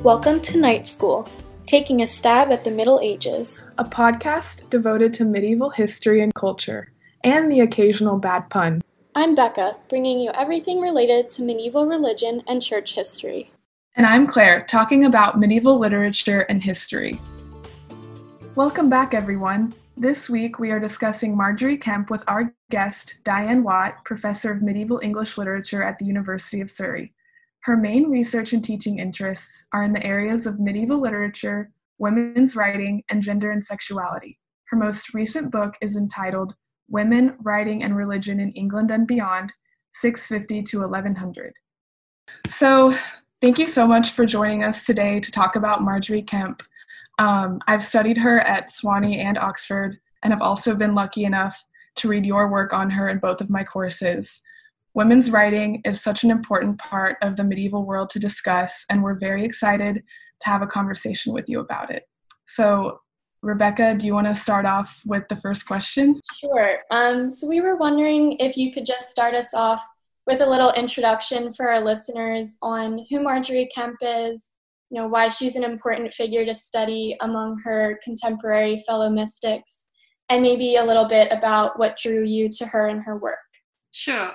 Welcome to Night School, taking a stab at the Middle Ages. A podcast devoted to medieval history and culture, and the occasional bad pun. I'm Becca, bringing you everything related to medieval religion and church history. And I'm Claire, talking about medieval literature and history. Welcome back, everyone. This week we are discussing Margery Kempe with our guest, Diane Watt, Professor of Medieval English Literature at the University of Surrey. Her main research and teaching interests are in the areas of medieval literature, women's writing, and gender and sexuality. Her most recent book is entitled Women, Writing, and Religion in England and Beyond, 650 to 1100. So, thank you so much for joining us today to talk about Margery Kempe. I've studied her at Sewanee and Oxford, and I've also been lucky enough to read your work on her in both of my courses. Women's writing is such an important part of the medieval world to discuss, and we're very excited to have a conversation with you about it. So, Rebecca, do you want to start off with the first question? Sure. So we were wondering if you could just start us off with a little introduction for our listeners on who Margery Kempe is, why she's an important figure to study among her contemporary fellow mystics, and maybe a little bit about what drew you to her and her work. Sure.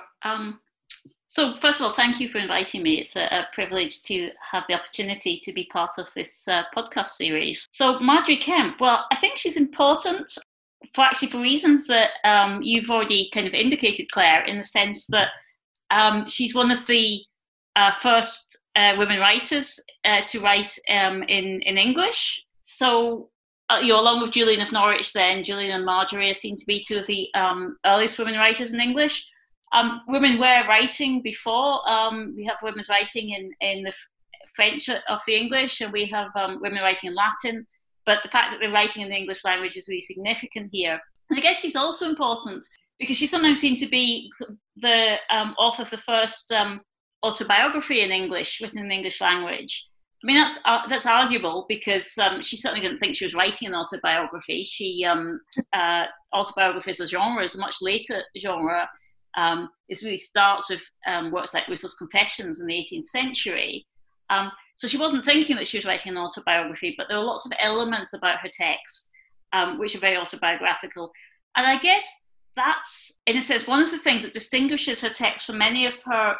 So first of all, thank you for inviting me. It's a privilege to have the opportunity to be part of this podcast series. So Margery Kempe, well, I think she's important for reasons that you've already kind of indicated, Claire, in the sense that she's one of the first women writers to write in English. So, along with Julian of Norwich then, Julian and Margery are seen to be two of the earliest women writers in English. Women were writing before. We have women's writing in the French of the English, and we have women writing in Latin. But the fact that they're writing in the English language is really significant here. And I guess she's also important because she's sometimes seen to be the author of the first autobiography in English, written in the English language. I mean, that's arguable because she certainly didn't think she was writing an autobiography. Autobiography as a genre is a much later genre. It really starts with works like Rousseau's Confessions in the 18th century. So she wasn't thinking that she was writing an autobiography, but there are lots of elements about her text which are very autobiographical. And I guess that's, in a sense, one of the things that distinguishes her text from many of her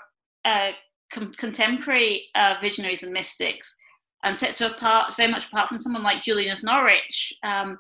contemporary visionaries and mystics, and sets her apart, very much apart from someone like Julian of Norwich.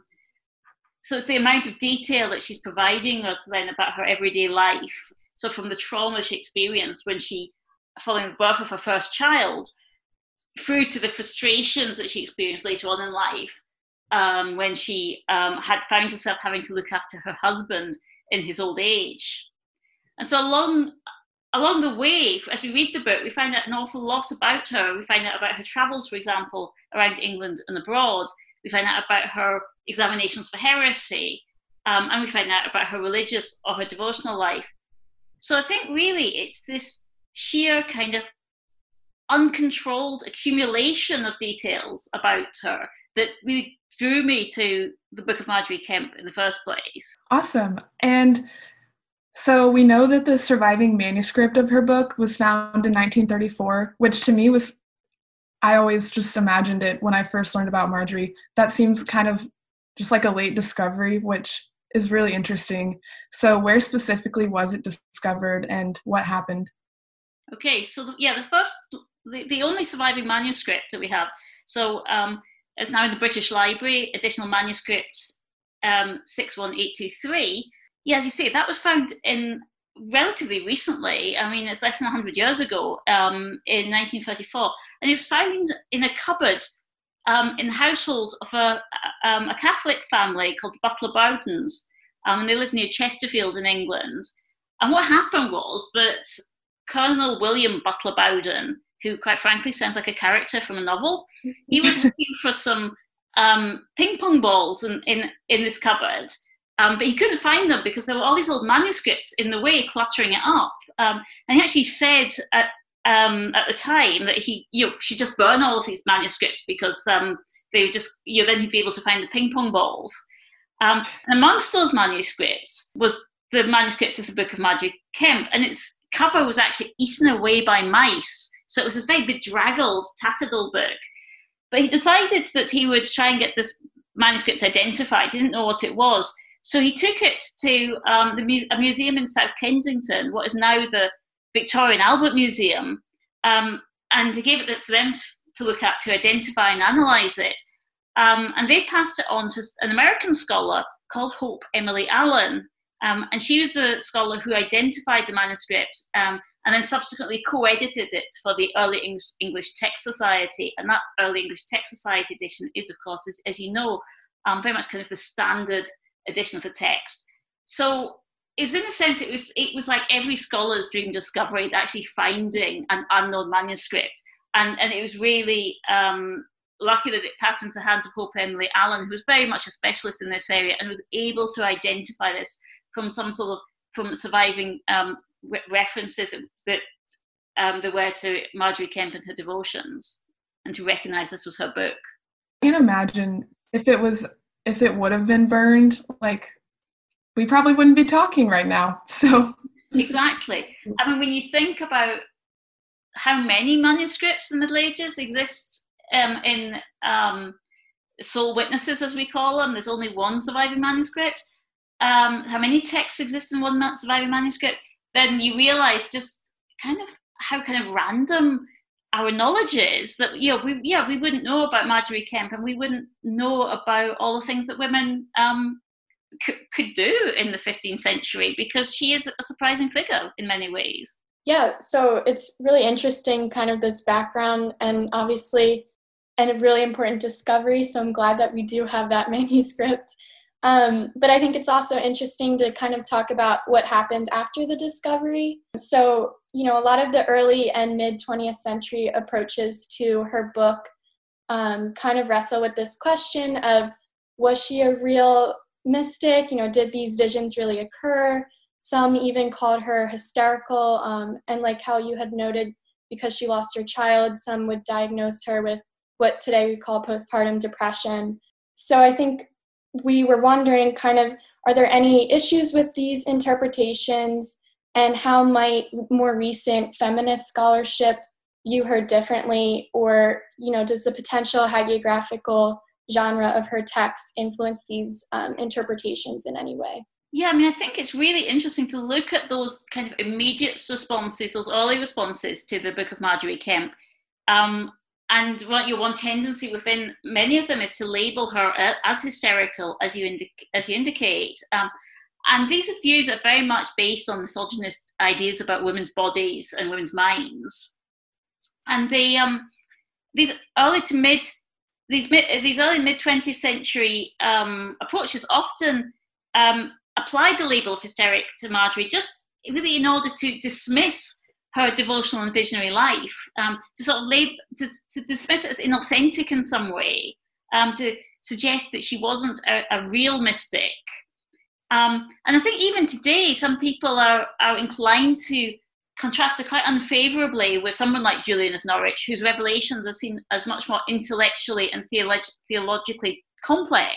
So it's the amount of detail that she's providing us then about her everyday life. So from the trauma she experienced following the birth of her first child, through to the frustrations that she experienced later on in life, when she had found herself having to look after her husband in his old age. And so along the way, as we read the book, we find out an awful lot about her. We find out about her travels, for example, around England and abroad. We find out about her examinations for heresy, and we find out about her religious or her devotional life. So I think really it's this sheer kind of uncontrolled accumulation of details about her that really drew me to the Book of Margery Kempe in the first place. Awesome. And so we know that the surviving manuscript of her book was found in 1934, which to me I always just imagined it when I first learned about Margery. That seems kind of just like a late discovery, which is really interesting. So where specifically was it discovered and what happened? Okay, so the only surviving manuscript that we have, so it's now in the British Library, additional manuscript 61823. Yeah, as you say, that was found in relatively recently. I mean, it's less than 100 years ago, in 1934. And it was found in a cupboard in the household of a Catholic family called the Butler Bowdens. And they lived near Chesterfield in England. And what happened was that Colonel William Butler Bowden, who quite frankly sounds like a character from a novel, he was looking for some ping pong balls in this cupboard. But he couldn't find them because there were all these old manuscripts in the way, cluttering it up. And he actually said at the time that he should just burn all of these manuscripts because they would just, then he'd be able to find the ping pong balls. And amongst those manuscripts was the manuscript of the Book of Margery Kempe, and its cover was actually eaten away by mice. So it was this very bedraggled, tattered old book. But he decided that he would try and get this manuscript identified. He didn't know what it was. So he took it to a museum in South Kensington, what is now the Victoria and Albert Museum, and he gave it to them to look at, to identify and analyse it. And they passed it on to an American scholar called Hope Emily Allen. And she was the scholar who identified the manuscript and then subsequently co-edited it for the Early English Text Society. And that Early English Text Society edition is, of course, as you know, very much kind of the standard edition of the text. So it's in a sense, it was like every scholar's dream discovery, actually finding an unknown manuscript. And it was really lucky that it passed into the hands of Hope Emily Allen, who was very much a specialist in this area and was able to identify this from from surviving references that there were to Margery Kempe and her devotions, and to recognise this was her book. I can imagine if it would have been burned, like, we probably wouldn't be talking right now. So exactly. I mean, when you think about how many manuscripts in the Middle Ages exist in sole witnesses, as we call them, there's only one surviving manuscript. How many texts exist in one surviving manuscript? Then you realise just kind of how kind of random our knowledge is, that we wouldn't know about Margery Kempe, and we wouldn't know about all the things that women could do in the 15th century, because she is a surprising figure in many ways. Yeah, so it's really interesting, kind of this background, and obviously a really important discovery, so I'm glad that we do have that manuscript. But I think it's also interesting to kind of talk about what happened after the discovery. So, a lot of the early and mid 20th century approaches to her book kind of wrestle with this question of, was she a real mystic? Did these visions really occur? Some even called her hysterical, and like how you had noted, because she lost her child, some would diagnose her with what today we call postpartum depression. So I think we were wondering kind of, are there any issues with these interpretations, and how might more recent feminist scholarship view her differently? Or, does the potential hagiographical genre of her text influence these interpretations in any way? Yeah, I mean, I think it's really interesting to look at those kind of immediate responses, those early responses to the Book of Margery Kempe. And one tendency within many of them is to label her as hysterical, as you indicate. And these views are very much based on misogynist ideas about women's bodies and women's minds. And they, these early mid 20th century approaches often applied the label of hysteric to Margery, just really in order to dismiss her devotional and visionary life, to sort of to dismiss it as inauthentic in some way, to suggest that she wasn't a real mystic. And I think even today, some people are inclined to contrast her quite unfavourably with someone like Julian of Norwich, whose revelations are seen as much more intellectually and theologically complex.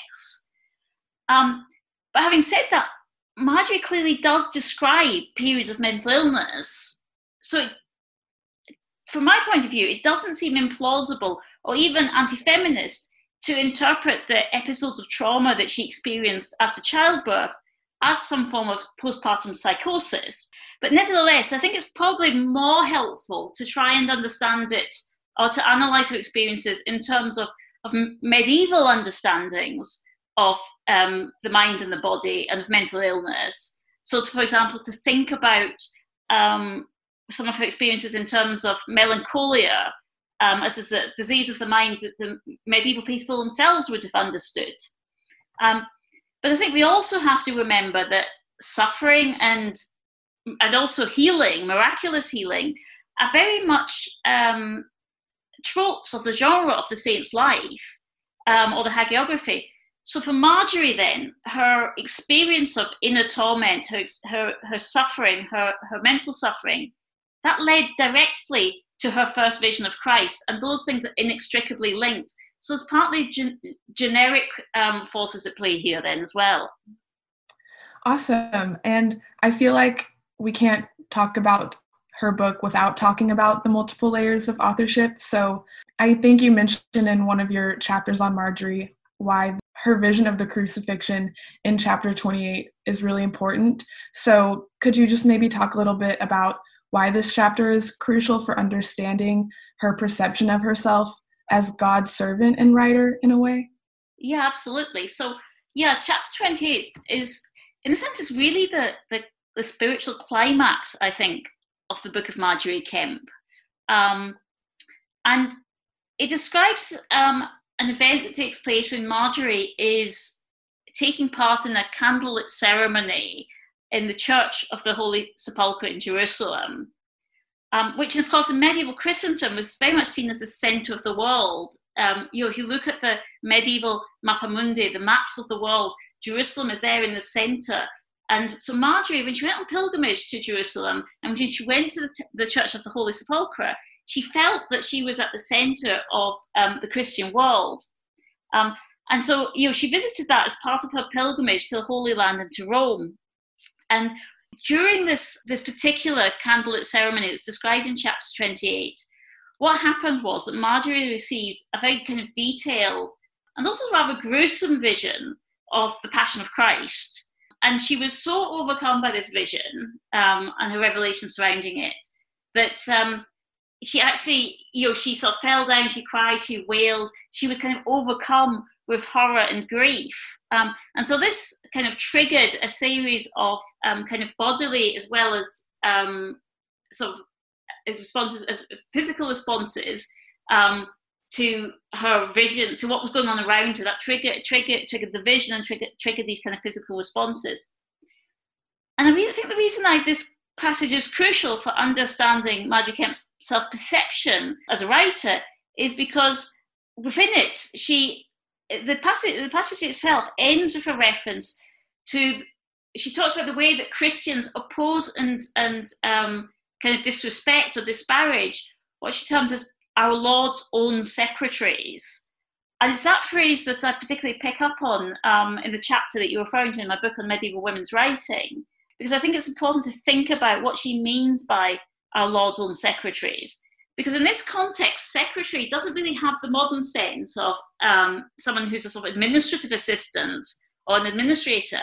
But having said that, Margery clearly does describe periods of mental illness. So from my point of view, it doesn't seem implausible or even anti-feminist to interpret the episodes of trauma that she experienced after childbirth as some form of postpartum psychosis. But nevertheless, I think it's probably more helpful to try and understand it, or to analyse her experiences in terms of medieval understandings of the mind and the body and of mental illness. So, for example, to think about some of her experiences in terms of melancholia, as is a disease of the mind that the medieval people themselves would have understood. But I think we also have to remember that suffering and also healing, miraculous healing, are very much tropes of the genre of the saint's life, or the hagiography. So for Margery then, her experience of inner torment, her suffering, her mental suffering, that led directly to her first vision of Christ, and those things are inextricably linked. So there's partly generic forces at play here then as well. Awesome. And I feel like we can't talk about her book without talking about the multiple layers of authorship. So I think you mentioned in one of your chapters on Marjorie why her vision of the crucifixion in chapter 28 is really important. So could you just maybe talk a little bit about why this chapter is crucial for understanding her perception of herself as God's servant and writer in a way? Yeah, absolutely. So, yeah, chapter 28 is, in a sense, is really the spiritual climax, I think, of the book of Marjorie Kemp. And it describes an event that takes place when Marjorie is taking part in a candlelit ceremony in the Church of the Holy Sepulchre in Jerusalem, which, of course, in medieval Christendom was very much seen as the centre of the world. If you look at the medieval Mappa Mundi, the maps of the world, Jerusalem is there in the centre. And so Marjorie, when she went on pilgrimage to Jerusalem, and when she went to the Church of the Holy Sepulchre, she felt that she was at the centre of the Christian world. And so, she visited that as part of her pilgrimage to the Holy Land and to Rome. And during this particular candlelit ceremony that's described in chapter 28, what happened was that Marjorie received a very kind of detailed and also rather gruesome vision of the Passion of Christ. And she was so overcome by this vision and her revelation surrounding it that she actually, she sort of fell down, she cried, she wailed, she was kind of overcome with horror and grief. And so this kind of triggered a series of kind of bodily as well as sort of responses, physical responses to her vision, to what was going on around her. That triggered the vision and triggered these kind of physical responses. And I think the reason this passage is crucial for understanding Marjorie Kemp's self-perception as a writer is because within it, the passage itself ends with a reference to, she talks about the way that Christians oppose and kind of disrespect or disparage what she terms as our Lord's own secretaries. And it's that phrase that I particularly pick up on in the chapter that you're referring to in my book on medieval women's writing, because I think it's important to think about what she means by our Lord's own secretaries. Because in this context, secretary doesn't really have the modern sense of someone who's a sort of administrative assistant or an administrator,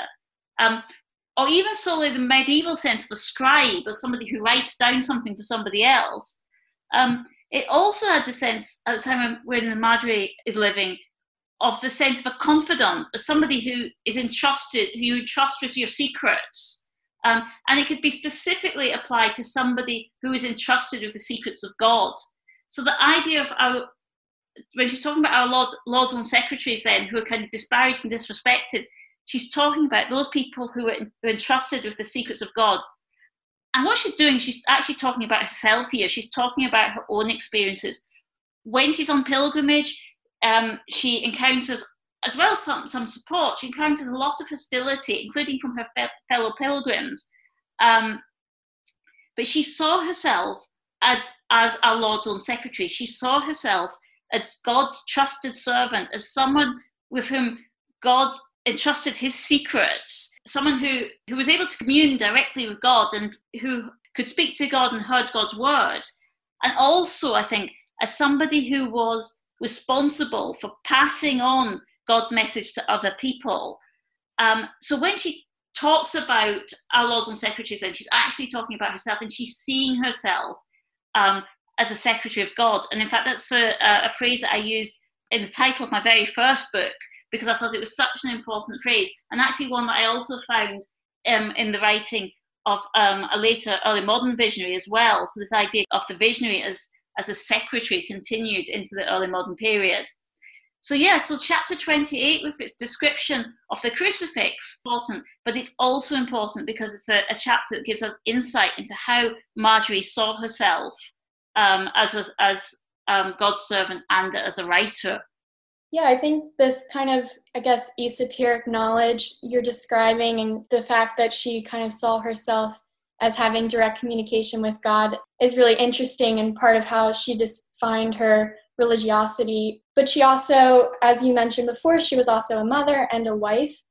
or even solely the medieval sense of a scribe, as somebody who writes down something for somebody else. It also had the sense, at the time when Marjorie is living, of the sense of a confidant, as somebody who is entrusted, who you trust with your secrets. And it could be specifically applied to somebody who is entrusted with the secrets of God. So the idea of when she's talking about our Lord's own secretaries then, who are kind of disparaged and disrespected, she's talking about those people who are entrusted with the secrets of God. And what she's doing, she's actually talking about herself here. She's talking about her own experiences. When she's on pilgrimage, she encounters, as well as some support, she encounters a lot of hostility, including from her fellow pilgrims. But she saw herself as our Lord's own secretary. She saw herself as God's trusted servant, as someone with whom God entrusted his secrets, someone who was able to commune directly with God and who could speak to God and heard God's word. And also, I think, as somebody who was responsible for passing on God's message to other people. So when she talks about our Lord's own secretaries, then she's actually talking about herself, and she's seeing herself as a secretary of God. And in fact, that's a phrase that I used in the title of my very first book, because I thought it was such an important phrase, and actually one that I also found in the writing of a later early modern visionary as well. So this idea of the visionary as a secretary continued into the early modern period. So chapter 28 with its description of the crucifix is important, but it's also important because it's a chapter that gives us insight into how Marjorie saw herself as God's servant and as a writer. Yeah, I think this kind of, esoteric knowledge you're describing, and the fact that she kind of saw herself as having direct communication with God is really interesting and part of how she defined her religiosity. But she also, as you mentioned before, she was also a mother and a wife.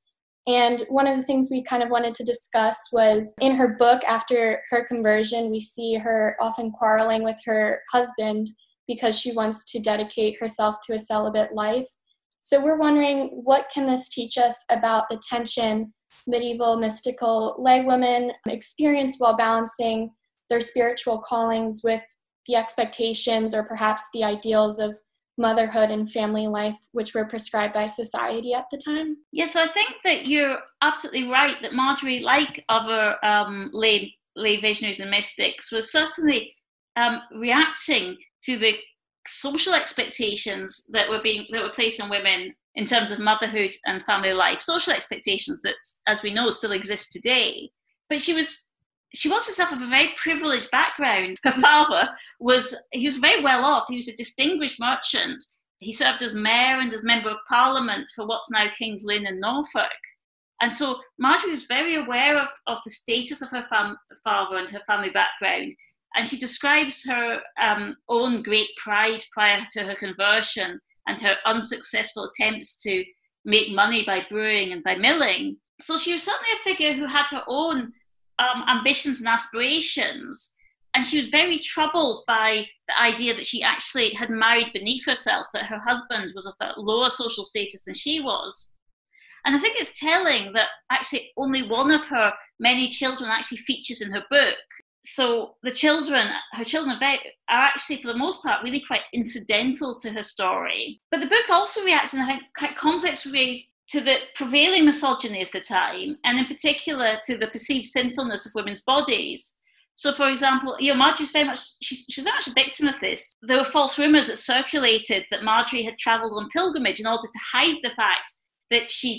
And one of the things we kind of wanted to discuss was in her book, after her conversion, we see her often quarreling with her husband because she wants to dedicate herself to a celibate life. So we're wondering, what can this teach us about the tension medieval mystical lay women experience while balancing their spiritual callings with the expectations or perhaps the ideals of motherhood and family life, which were prescribed by society at the time? Yeah, so I think that you're absolutely right that Marjorie, like other lay visionaries and mystics, was certainly reacting to the social expectations that were placed on women in terms of motherhood and family life. Social expectations that, as we know, still exist today. But she was herself of a very privileged background. Her father was very well off. He was a distinguished merchant. He served as mayor and as member of parliament for what's now King's Lynn in Norfolk. And so Marjorie was very aware of the status of her father and her family background. And she describes her own great pride prior to her conversion and her unsuccessful attempts to make money by brewing and by milling. So she was certainly a figure who had her own ambitions and aspirations, and she was very troubled by the idea that she actually had married beneath herself, that her husband was of a lower social status than she was. And I think it's telling that actually only one of her many children actually features in her book. So her children are actually, for the most part, really quite incidental to her story. But the book also reacts in, I think, quite complex ways to the prevailing misogyny of the time, and in particular to the perceived sinfulness of women's bodies. So, for example, Marjorie was very much a victim of this. There were false rumours that circulated that Marjorie had travelled on pilgrimage in order to hide the fact that she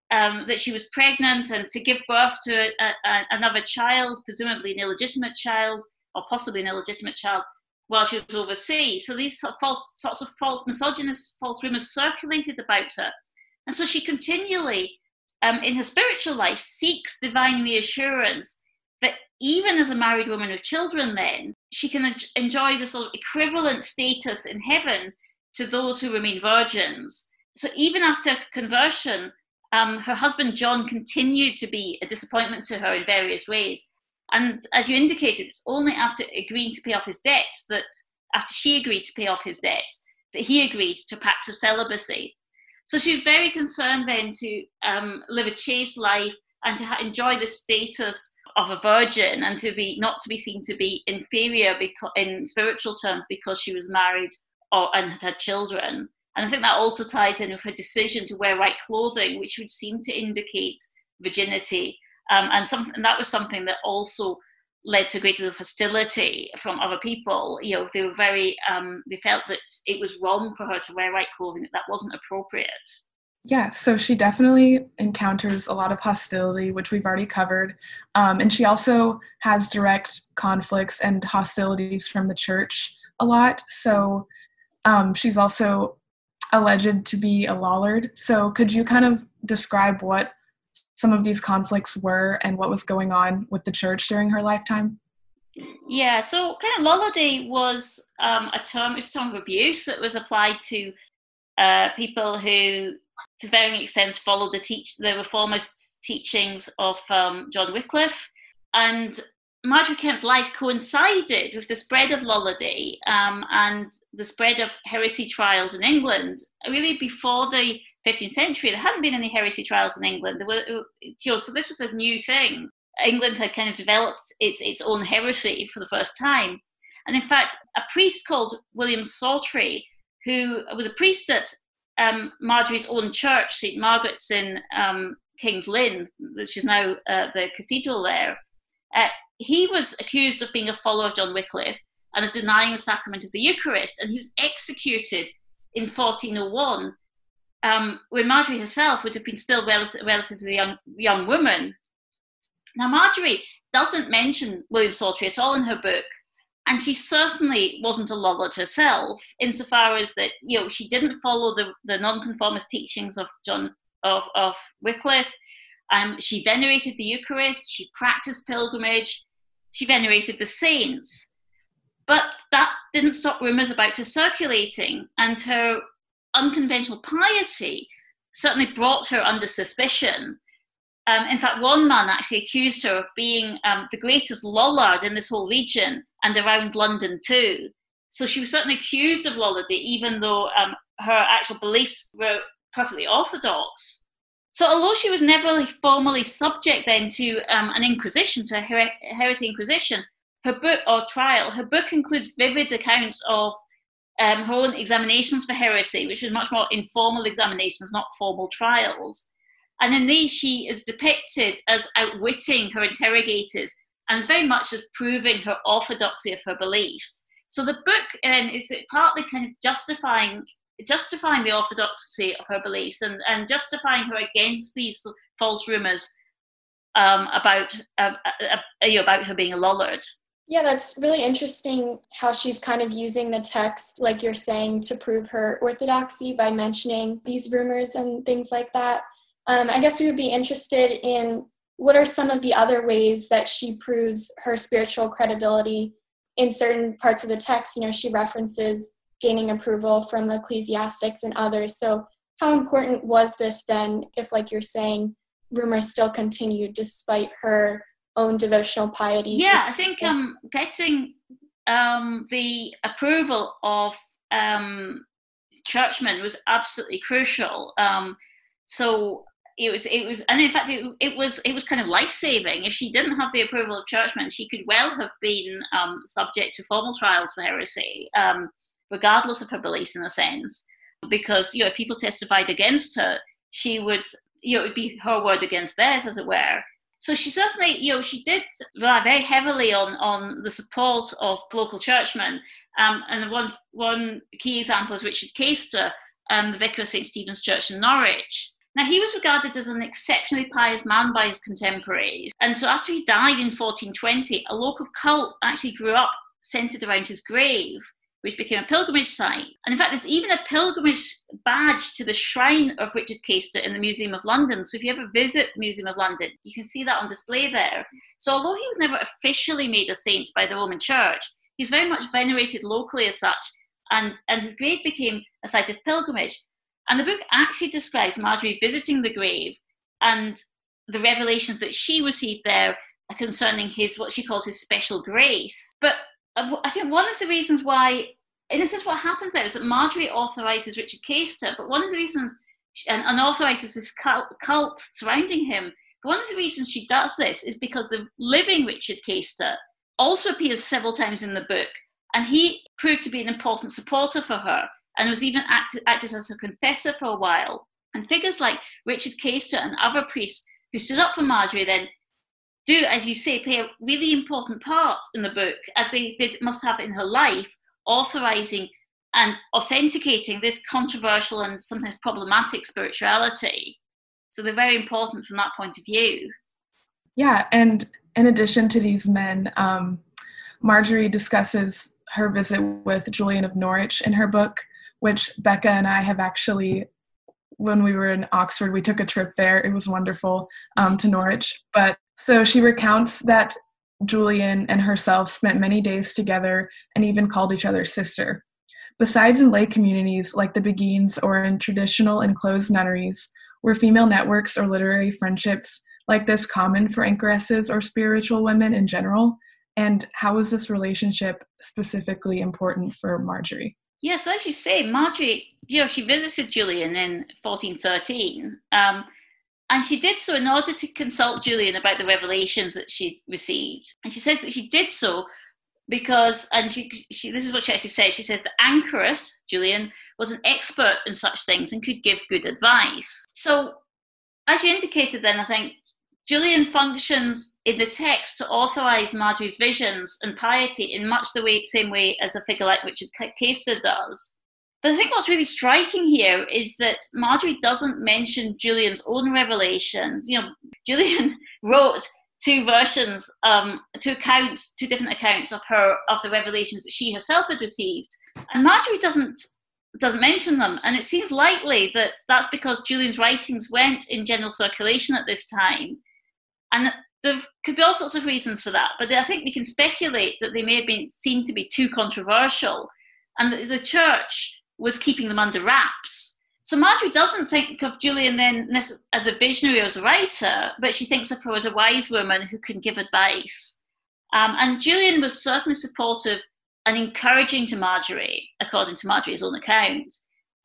was pregnant and to give birth to another child, presumably an illegitimate child, or possibly an illegitimate child, while she was overseas. So these sorts of false misogynist, false rumours circulated about her. And so she continually, in her spiritual life, seeks divine reassurance that even as a married woman with children then, she can enjoy the sort of equivalent status in heaven to those who remain virgins. So even after conversion, her husband John continued to be a disappointment to her in various ways. And as you indicated, it's only after agreeing to pay off his debts, after she agreed to pay off his debts, that he agreed to a pact of celibacy. So she was very concerned then to live a chaste life and to enjoy the status of a virgin and not to be seen to be inferior in spiritual terms because she was married and had children. And I think that also ties in with her decision to wear white clothing, which would seem to indicate virginity. And that was something that also led to a great deal of hostility from other people. They were they felt that it was wrong for her to wear white clothing, that wasn't appropriate. Yeah, so she definitely encounters a lot of hostility, which we've already covered. And she also has direct conflicts and hostilities from the church a lot. So she's also alleged to be a Lollard. So could you kind of describe what some of these conflicts were and what was going on with the church during her lifetime? Yeah, so kind of Lollardy was a term of abuse that was applied to people who, to varying extents, followed the reformist teachings of John Wycliffe. And Marjorie Kemp's life coincided with the spread of Lollardy and the spread of heresy trials in England. Really, before the 15th century, there hadn't been any heresy trials in England. So this was a new thing. England had kind of developed its own heresy for the first time. And in fact, a priest called William Sawtry, who was a priest at Marjorie's own church, St. Margaret's in King's Lynn, which is now the cathedral there, he was accused of being a follower of John Wycliffe and of denying the sacrament of the Eucharist, and he was executed in 1401, when Marjorie herself would have been still relatively young woman. Now, Marjorie doesn't mention William Sawtry at all in her book, and she certainly wasn't a Lollard herself, insofar as that she didn't follow the nonconformist teachings of Wycliffe. She venerated the Eucharist, she practiced pilgrimage, she venerated the saints. But that didn't stop rumours about her circulating, and her unconventional piety certainly brought her under suspicion. In fact, one man actually accused her of being the greatest lollard in this whole region and around London too. So she was certainly accused of lollardy, even though her actual beliefs were perfectly orthodox. So although she was never really formally subject then to an inquisition, to a heresy inquisition, her book includes vivid accounts of her own examinations for heresy, which was much more informal examinations, not formal trials. And in these, she is depicted as outwitting her interrogators and as very much as proving her orthodoxy of her beliefs. So the book is partly kind of justifying the orthodoxy of her beliefs and justifying her against these false rumours about her being a lollard. Yeah, that's really interesting how she's kind of using the text, like you're saying, to prove her orthodoxy by mentioning these rumors and things like that. I guess we would be interested in what are some of the other ways that she proves her spiritual credibility in certain parts of the text. She references gaining approval from ecclesiastics and others. So how important was this then if, like you're saying, rumors still continued despite her own devotional piety? Yeah, I think getting the approval of churchmen was absolutely crucial. So it was, and in fact, it was kind of life-saving. If she didn't have the approval of churchmen, she could well have been subject to formal trials for heresy, regardless of her beliefs, in a sense, because if people testified against her, she would, it would be her word against theirs, as it were. So she certainly, she did rely very heavily on the support of local churchmen. And one key example is Richard Caister, the vicar of St. Stephen's Church in Norwich. Now, he was regarded as an exceptionally pious man by his contemporaries. And so after he died in 1420, a local cult actually grew up centred around his grave, which became a pilgrimage site. And in fact, there's even a pilgrimage badge to the shrine of Richard Caister in the Museum of London. So if you ever visit the Museum of London, you can see that on display there. So although he was never officially made a saint by the Roman Church, he's very much venerated locally as such, and his grave became a site of pilgrimage. And the book actually describes Marjorie visiting the grave and the revelations that she received there concerning what she calls his special grace. But I think one of the reasons why, in a sense, what happens there is that Marjorie authorises Richard Caister, but one of the reasons, and authorises this cult surrounding him, but one of the reasons she does this is because the living Richard Caister also appears several times in the book, and he proved to be an important supporter for her, and was even acted as her confessor for a while. And figures like Richard Caister and other priests who stood up for Marjorie then do, as you say, play a really important part in the book, as they must have in her life, authorising and authenticating this controversial and sometimes problematic spirituality. So they're very important from that point of view. Yeah, and in addition to these men, Marjorie discusses her visit with Julian of Norwich in her book, which Becca and I have actually, when we were in Oxford, we took a trip there. It was wonderful to Norwich. But so she recounts that Julian and herself spent many days together and even called each other sister. Besides in lay communities like the Beguines or in traditional enclosed nunneries, were female networks or literary friendships like this common for anchoresses or spiritual women in general? And how was this relationship specifically important for Marjorie? Yeah, so as you say, Marjorie, she visited Julian in 1413, and she did so in order to consult Julian about the revelations that she received. And she says that she did so because, and she this is what she actually says, she says the anchoress, Julian, was an expert in such things and could give good advice. So, as you indicated then, I think Julian functions in the text to authorise Marjorie's visions and piety in much the same way as a figure like Richard Caister does. But I think what's really striking here is that Marjorie doesn't mention Julian's own revelations. Julian wrote two versions, two different accounts of the revelations that she herself had received, and Marjorie doesn't mention them. And it seems likely that that's because Julian's writings went in general circulation at this time. And there could be all sorts of reasons for that, but I think we can speculate that they may have been seen to be too controversial, and the church was keeping them under wraps. So Marjorie doesn't think of Julian then as a visionary or as a writer, but she thinks of her as a wise woman who can give advice. And Julian was certainly supportive and encouraging to Marjorie, according to Marjorie's own account.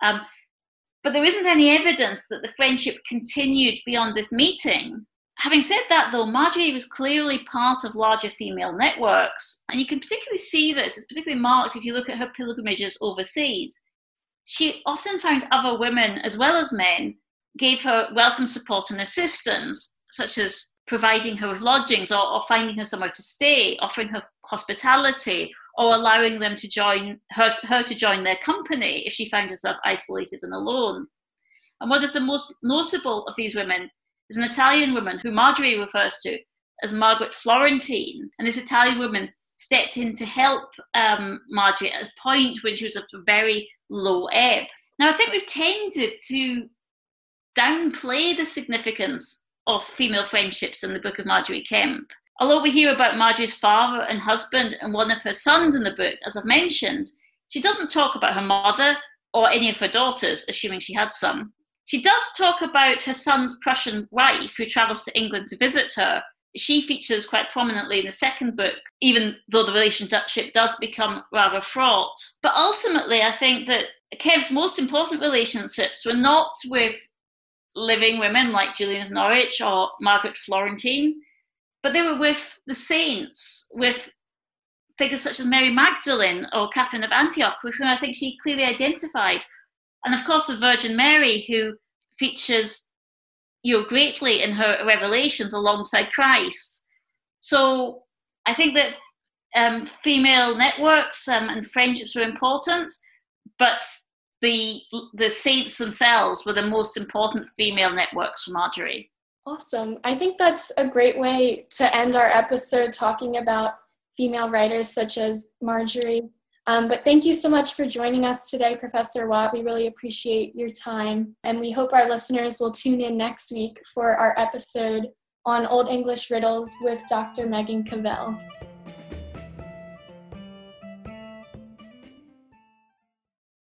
But there isn't any evidence that the friendship continued beyond this meeting. Having said that, though, Marjorie was clearly part of larger female networks. And you can particularly see this, it's particularly marked if you look at her pilgrimages overseas. She often found other women, as well as men, gave her welcome support and assistance, such as providing her with lodgings or finding her somewhere to stay, offering her hospitality, or allowing them to join her to join their company if she found herself isolated and alone. And one of the most notable of these women is an Italian woman who Marjorie refers to as Margaret Florentine. And this Italian woman stepped in to help Marjorie at a point when she was at a very low ebb. Now, I think we've tended to downplay the significance of female friendships in the book of Margery Kempe. Although we hear about Marjorie's father and husband and one of her sons in the book, as I've mentioned, she doesn't talk about her mother or any of her daughters, assuming she had some. She does talk about her son's Prussian wife who travels to England to visit her. She features quite prominently in the second book, even though the relationship does become rather fraught. But ultimately, I think that Kempe's most important relationships were not with living women like Julian of Norwich or Margaret Florentine, but they were with the saints, with figures such as Mary Magdalene or Catherine of Antioch, with whom I think she clearly identified. And of course, the Virgin Mary, who features greatly in her revelations alongside Christ. So I think that female networks and friendships were important, but the saints themselves were the most important female networks for Marjorie. Awesome. I think that's a great way to end our episode talking about female writers such as Marjorie. But thank you so much for joining us today, Professor Watt. We really appreciate your time, and we hope our listeners will tune in next week for our episode on Old English riddles with Dr. Megan Cavell.